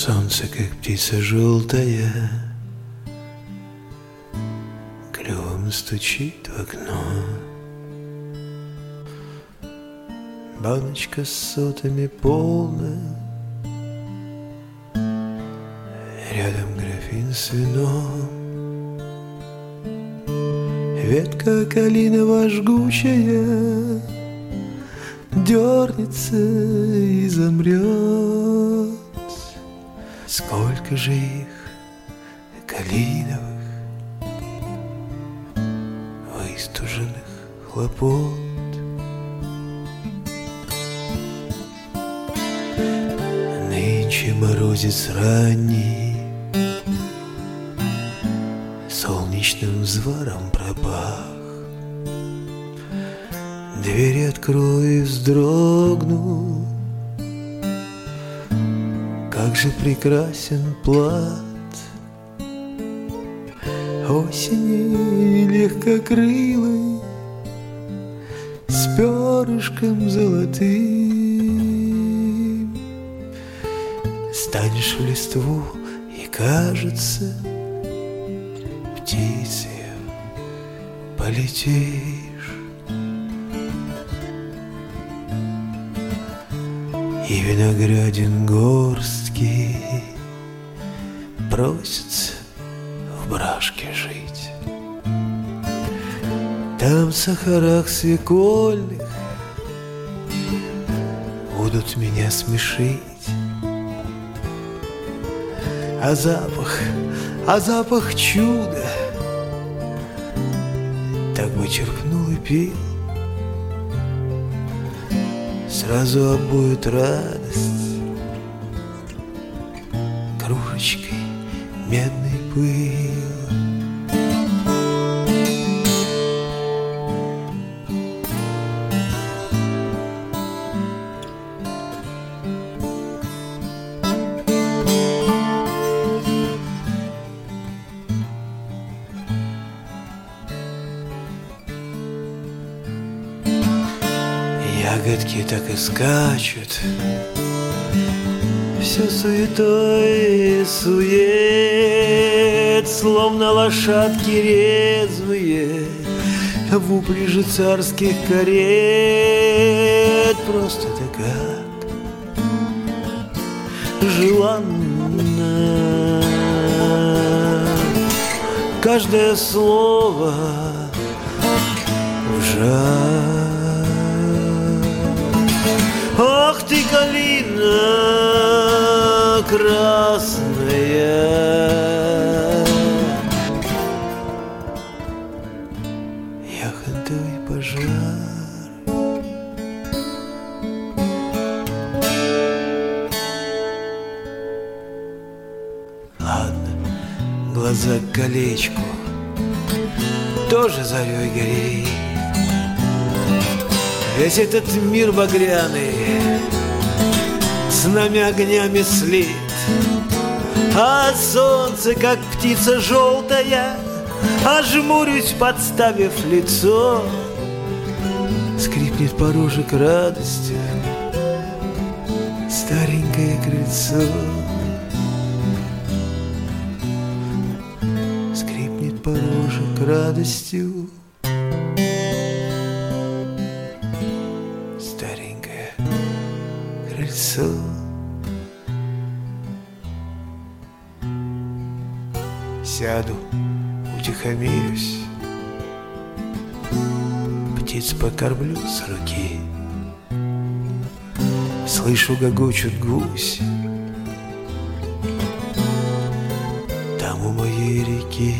Солнце, как птица желтая, клювом стучит в окно. Баночка с сотами полная, рядом графин с вином. Ветка калинова жгучая дернется и замрет. Сколько же их калиновых выстуженных хлопот. Нынче морозец ранний солнечным взваром пропах. Двери открою и вздрогну, как же прекрасен плат осени легкокрылой с перышком золотым. Станешь в листву и кажется, птицей полетишь. И виноградин горстки просятся в брашке жить. Там в сахарах свекольных будут меня смешить. А запах чуда так бы черпнул и пил. Сразу обует радость кружечкой медный пыл. Ягодки так и скачут, все суетой сует, словно лошадки резвые в упряжи царских карет. Просто так желанно каждое слово в жар. Ах ты, калина красная, яхонтовый пожар. Ладно, глаза к колечку тоже зарей горит. Весь этот мир багряный с нами огнями слит, а солнце, как птица желтая, ожмурюсь, подставив лицо. Скрипнет порожек радостью старенькое крыльцо. Скрипнет порожек радостью старенькое крыльцо. Сяду, утихомирюсь, птиц покормлю с руки. Слышу, гогочут гусь там у моей реки.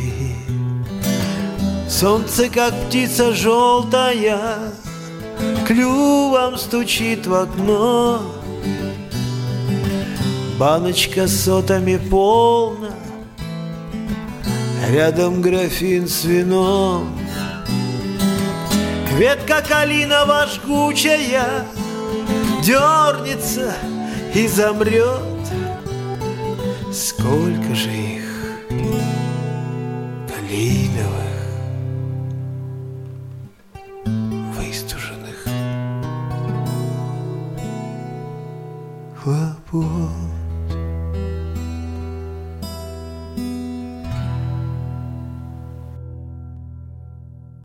Солнце, как птица желтая, клювом стучит в окно. Баночка с сотами полна, рядом графин с вином. Ветка калинова жгучая дернется и замрет. Сколько же их калиновых выстуженных хлопот.